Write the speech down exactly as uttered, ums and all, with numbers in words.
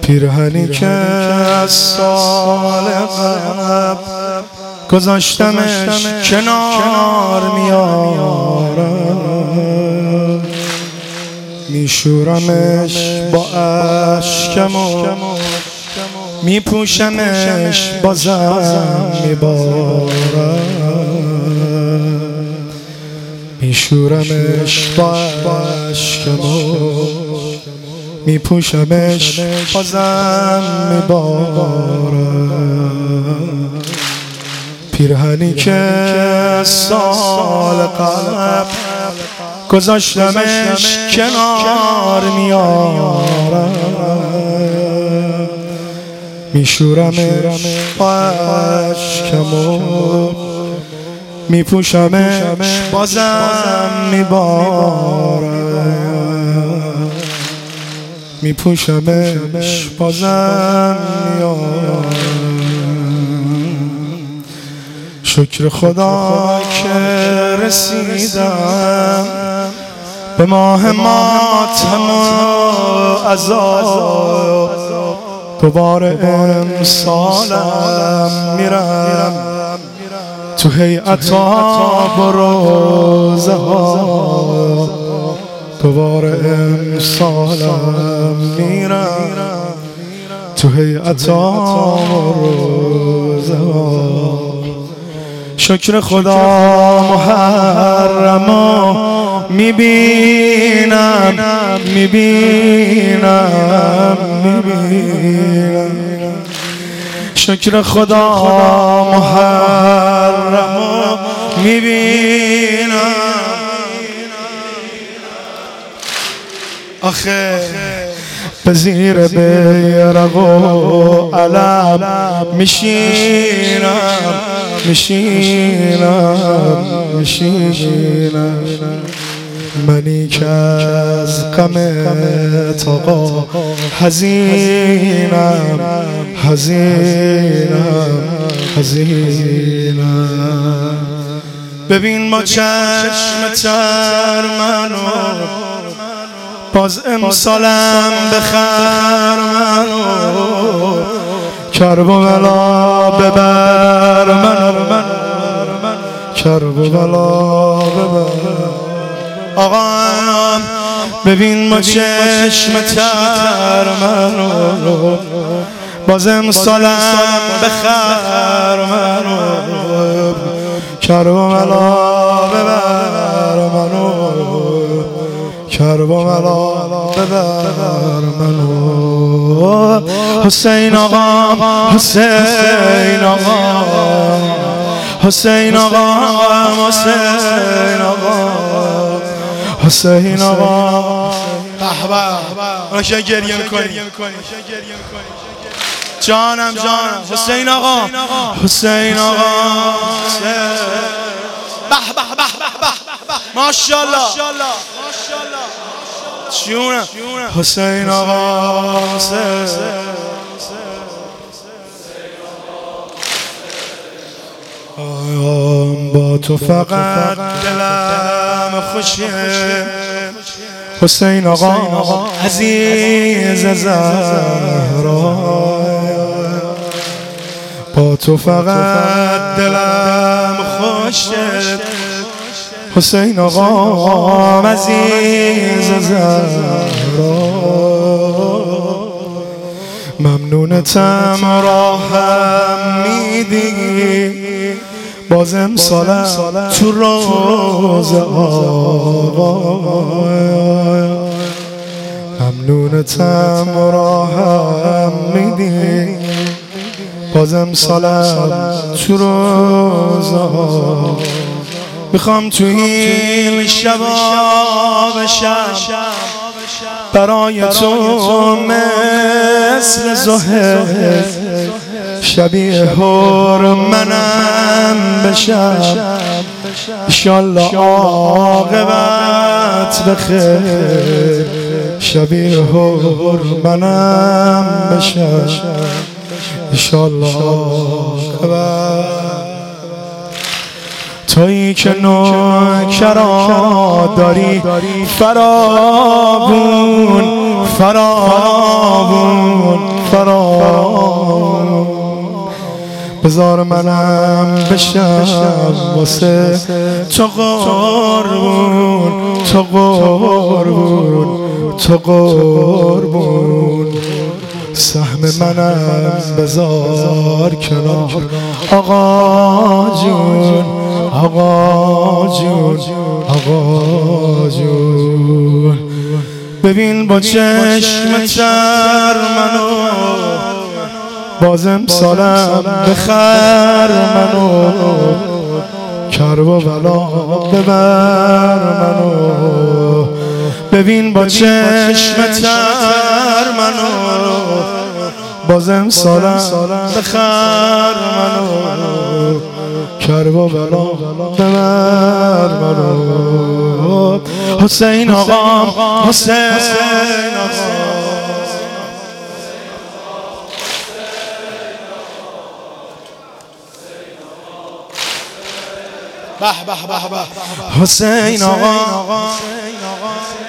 پیرهنی که از سال قبل گذاشتمش کنار میارم، میشورمش با اشکم و میپوشمش بازم میبارم، میشورمش با اشکم و میپوشمش بازم میبارم. پیرهنی که سال قبل گذاشتمش کنار میارم، میشورمش با اشکم و میپوشمش بازم میبارم، میپوشمش بازم میارم. شکر خدا که رسیدم به ماه ماتم و عذاب، دوباره امسالم میرم تو هیئت آب و روزه ها، دوباره امسالم میرم تو هیئت آب و روزه ها. شکر خدا محرمو میبینم میبینم میبینم، شکر خدا محرمو میبینم. آخه به زیر بیرق و علم میشینم میشینم میشینم، منی که از غمت آقا حزینم حزینم حزینم. ببین با چشم تر منو باز امسالم بخر منو، کرب و بلا ببر منو، کرب و بلا ببر. آقا ببین با چشم تر منو باز امسالم بخر منو، کرب و بلا ببر منو، کرب و بلا ببر منو. حسین آقا حسین آقا حسین آقا حسین آقا حسین آقا. به به باشه گریه میکنی جانم جانم. حسین آقا حسین آقا به به به به ماشاءالله جونم. حسین آقا با تو فقط دلم خوشه، حسین آقا عزیز زهرا، با تو فقط دلم خوشه، حسین آقا عزیز زهرا. ممنونتم راهم میدی باز امسالم تو روزه آقا، ممنونتم راهم میدی باز امسالم تو روزه آقا. میخوام تو این شبا بشم برای تو مثل زهر، شبیه هور منم بشم، انشالله عاقبت بخیر، شبیه هور منم بشم، انشالله عاقبت. تویی که نوکرا داری فراوون فراوون فرامون بذار منم بشم واسه تو قربون، تو قربون، تو قربون. سهم منم بذار کنار آقا جون، آقا جون، آقا جون. ببین با چشم تر منو، بازم سالم بخر منو، کرب و بلا ببر منو. ببین با چشم تر منو، بازم سالم بخر منو، کرب و بلا ببر منو. حسین آقا، حسین آقا، به به به به حسین آقا.